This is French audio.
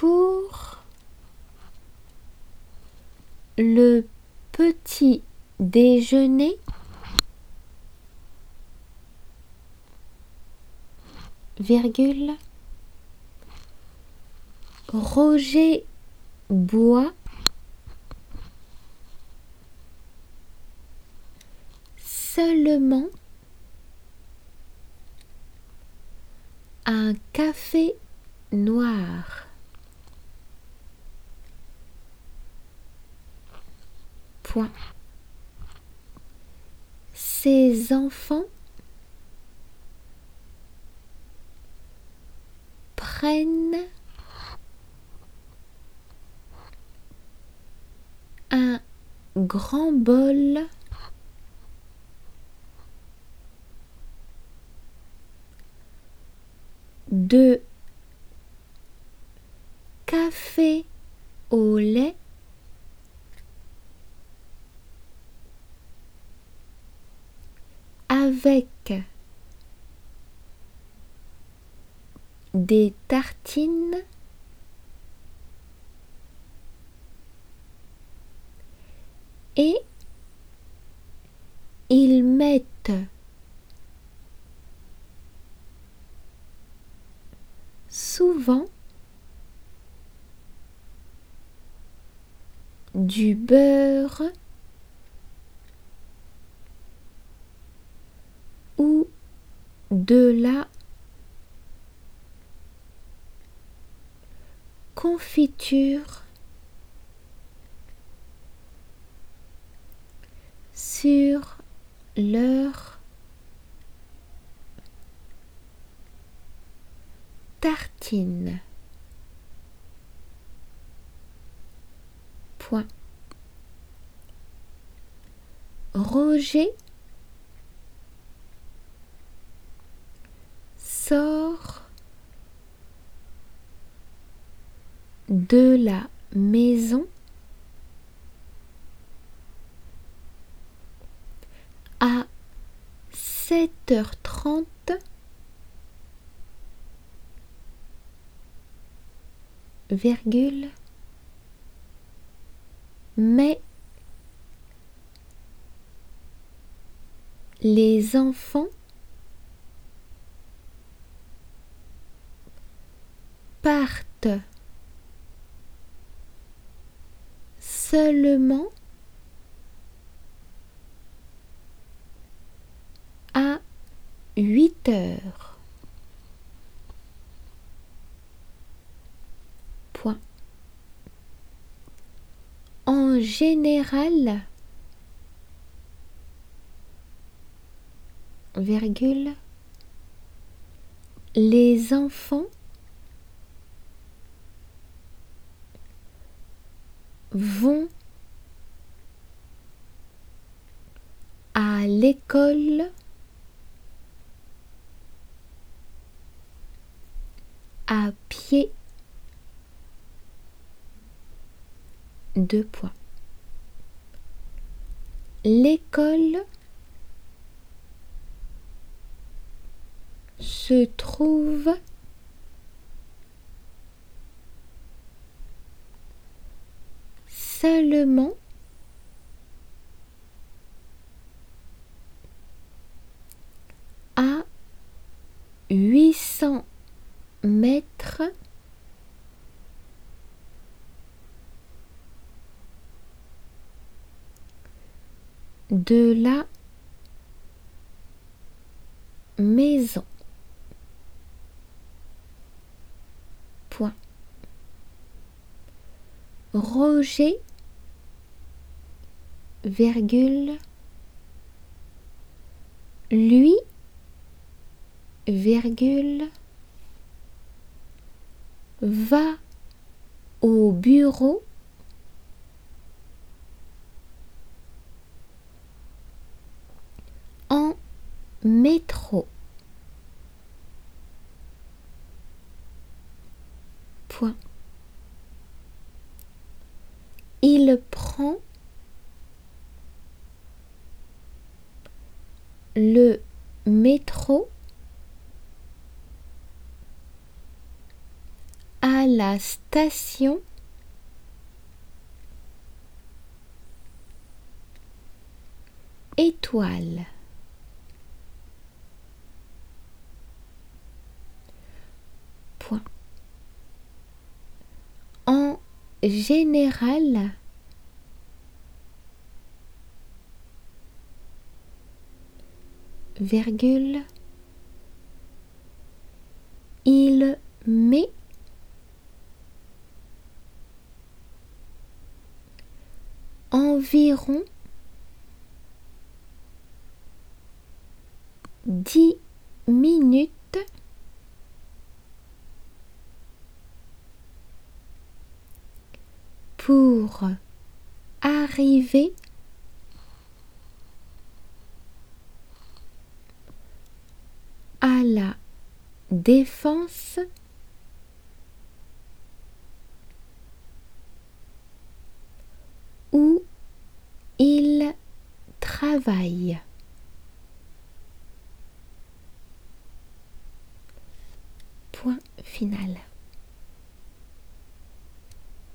pour le petit déjeuner, virgule, Roger boit seulement un café noir. Point. Ses enfants prennent un grand bol de café au lait avec des tartines et ils mettent souvent du beurre ou de la confiture sur leur tartine. Point. Roger sort de la maison à 7h30 virgule, mais les enfants partent seulement à 8h. Point. En général, virgule, les enfants vont à l'école à pied. Deux points. L'école se trouve seulement à 800 mètres de la maison. Point. Roger, virgule, lui, virgule, va au bureau en métro. Point. Il prend le métro à la station étoile. Point. En général, virgule, il met environ 10 minutes pour arriver à la défense où il travaille. Point final.